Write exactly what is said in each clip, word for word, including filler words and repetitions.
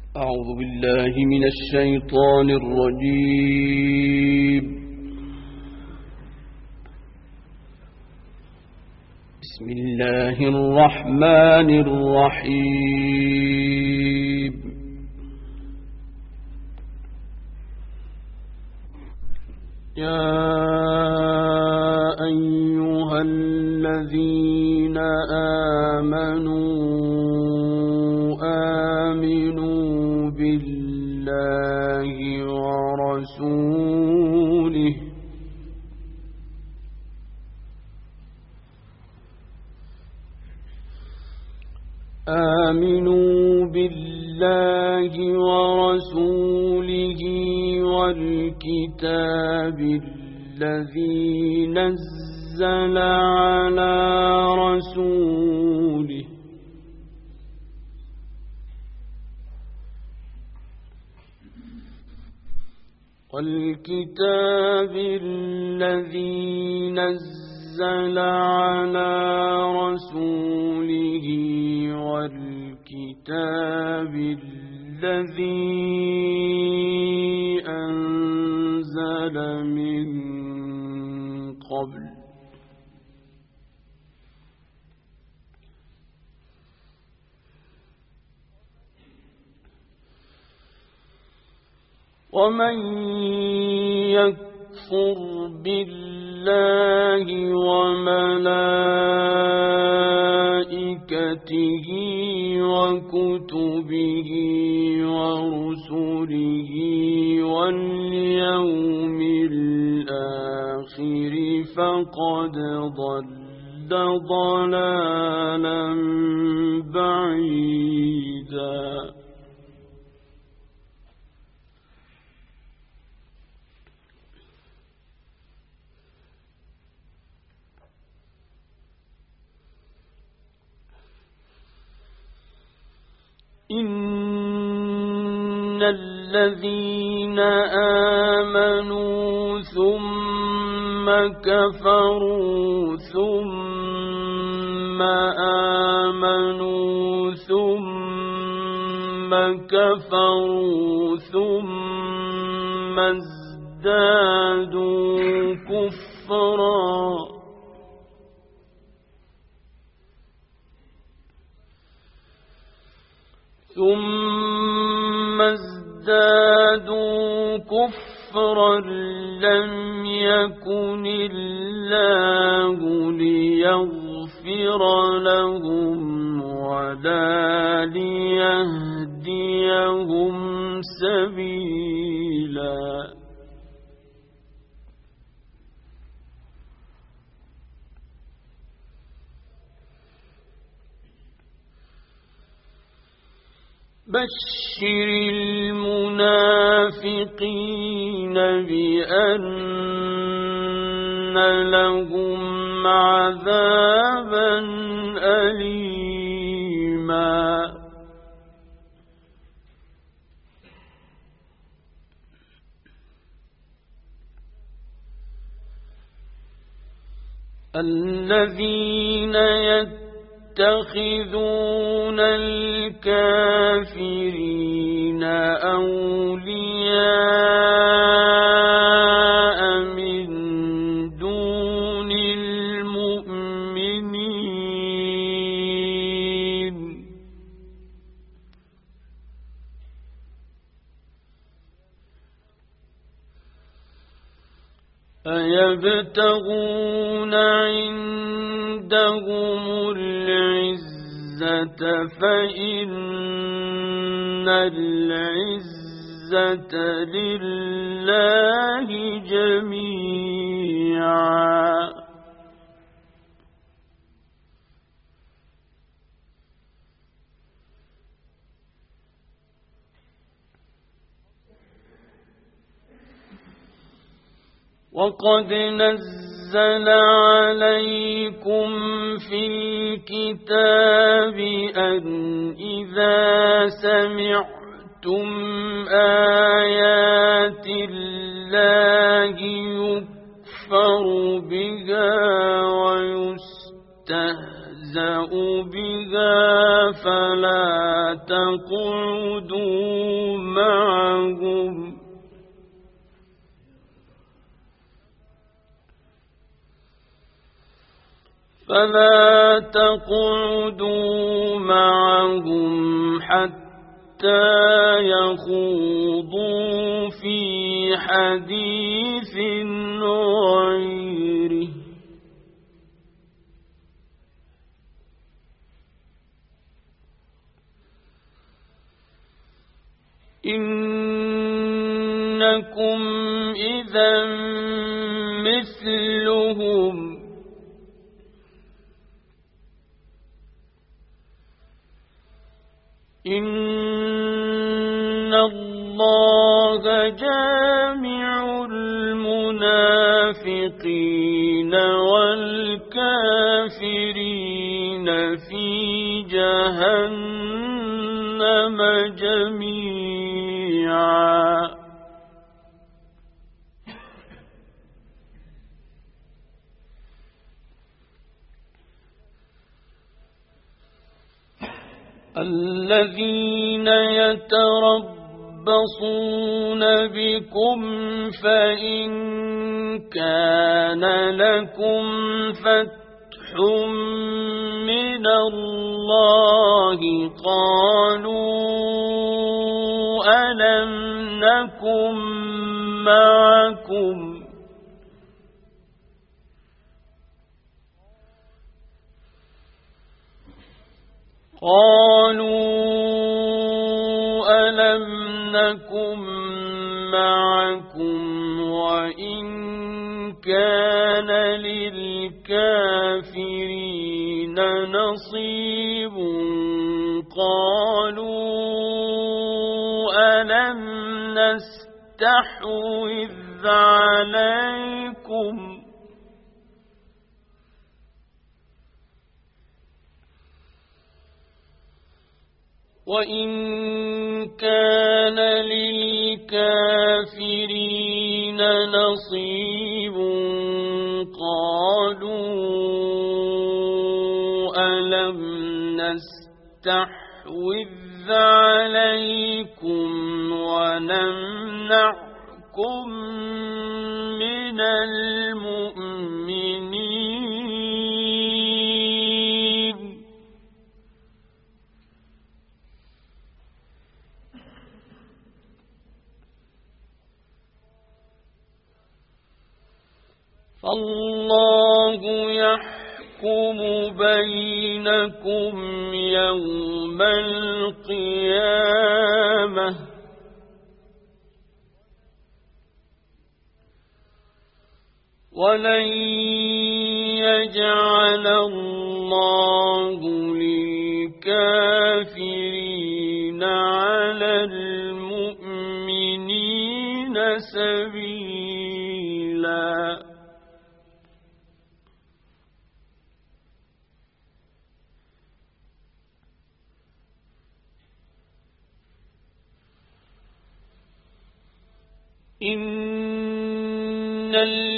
أعوذ بالله من الشيطان الرجيم. بسم الله الرحمن الرحيم. يا أيها الذين آمنوا آمنوا بالله ورسوله آمنوا بالله ورسوله والكتاب الذي نزل على رسوله والكتاب الذي نزل على رسوله والكتاب الذي أنزل من قبل ومن يكفر بالله وملائكته وكتبه ورسله واليوم الآخر فقد ضل ضلالا بعيدا. إن الذين آمنوا ثم كفروا ثم آمنوا ثم كفروا ثم ازدادوا كفرا ثم ازدادوا كفرا لم يكن الله ليغفر لهم ولا ليهديهم سبيلا. بشر المنافقين بأن لهم عذابا أليما. الذين يتخذون الكافرين أولياء من دون المؤمنين أيبتغون عندهم العزة فإن العزة لله جميعا. وقد نزل عليكم في الكتاب أن إذا سمعتم آيات الله يكفر بها ويستهزأ بها فلا تقعدوا معهم فلا تقعدوا معهم حتى يخوضوا في حديث غيره إنكم إذا مثلهم إن الله جامع المنافقين والكافرين في جهنم جميعا الذين يتربصون بكم فإن كان لكم فتح من الله قالوا ألم نكن معكم قالوا ألم نكن معكم وإن كان للكافرين نصيب قالوا ألم نستحوذ عليكم وإن كان للكافرين نصيب قالوا ألم نستحوذ عليكم ونمنعكم من المؤمنين فالله يحكم بينكم يوم القيامة ولن يجعل الله للكافرين على المؤمنين سبيلا إن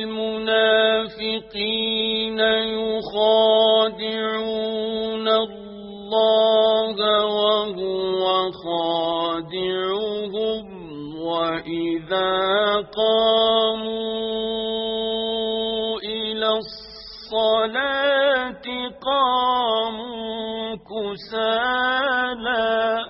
المنافقين يخادعون الله وهو خادعهم وإذا قاموا إلى الصلاة قاموا كسالى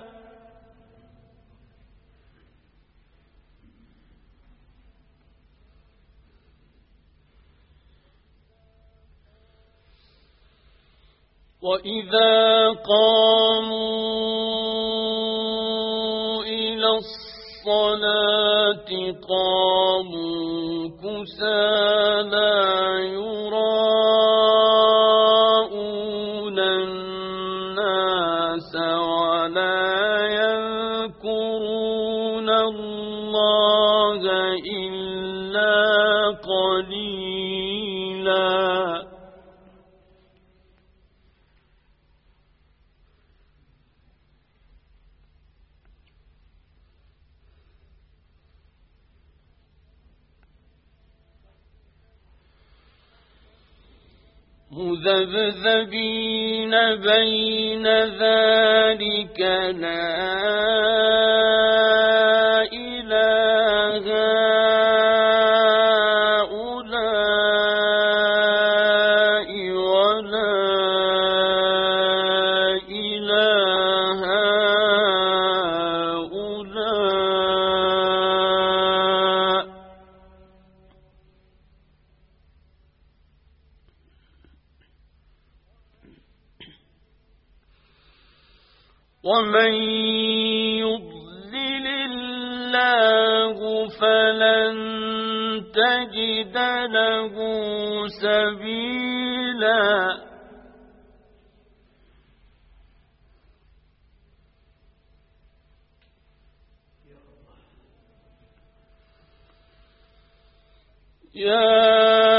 وإذا قاموا إلى الصلاة قاموا كسالى يراءون الناس ولا يذكرون الله إلا قليلا مذبذبين بين ذلك لا إلى هؤلاء ولا إلى هؤلاء ومن يضلل الله فلن تجد له سبيلا يا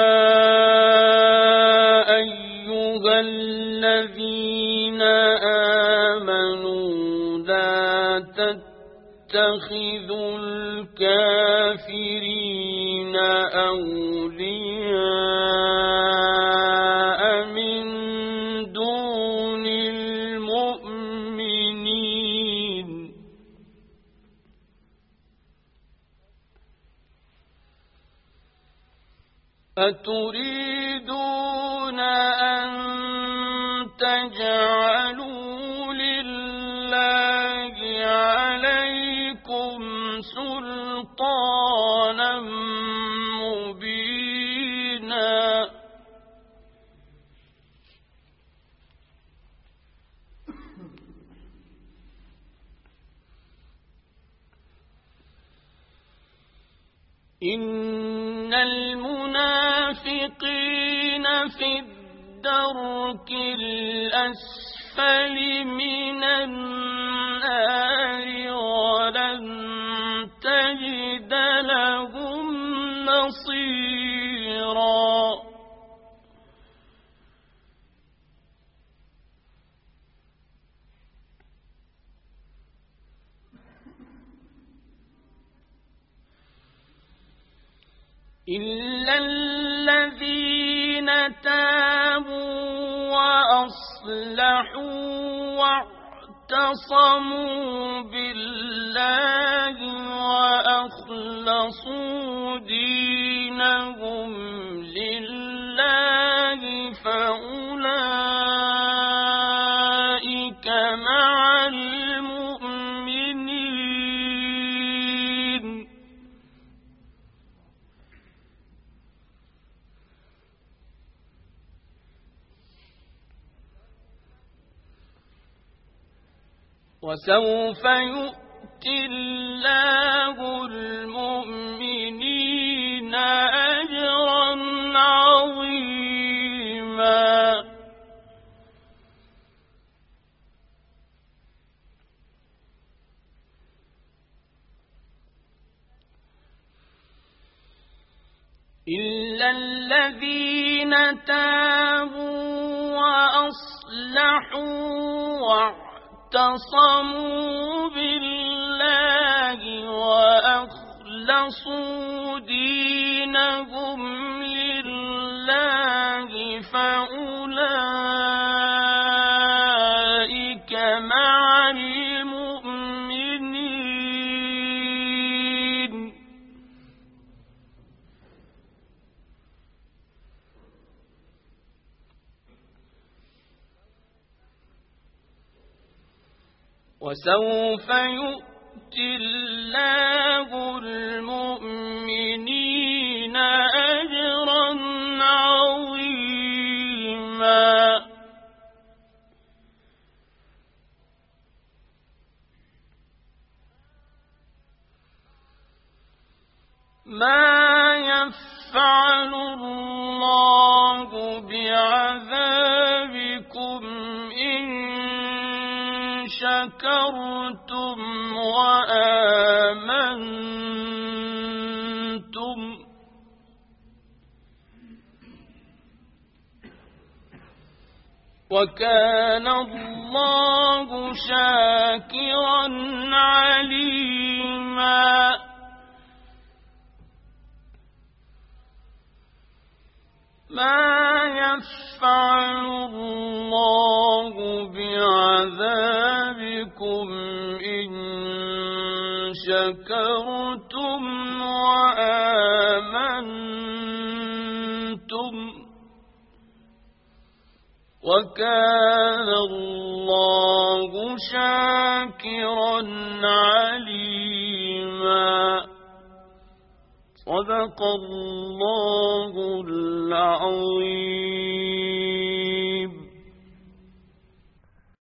أيها الذين آمنوا لا تتخذوا الكافرين أولياء من دون المؤمنين أتريدون أن تجعلوا لله عليكم سلطانا مبينا إن المنافقين في الدرك الأسفل من النار ولن تجد لهم نصيرا إلا الذين تابوا وأصلحوا واعتصموا بالله وأخلصوا دينهم لله فأولئك مع المؤمنين وسوف يؤتي الله المؤمنين أجرا عظيما إلا الذين تابوا وأصلحوا واعتصموا بالله وأخلصوا دينهم لله فأولئك مع المؤمنين وسوف يؤتي الله المؤمنين أجرا عظيما ما يفعل الله بعذابكم إن شكرتم وآمنتم وكان الله شاكرا عليما ما يفعل يفعل الله بعذابكم إن شكرتم وآمنتم وكان الله شاكرا عليما. صدق الله العظيم.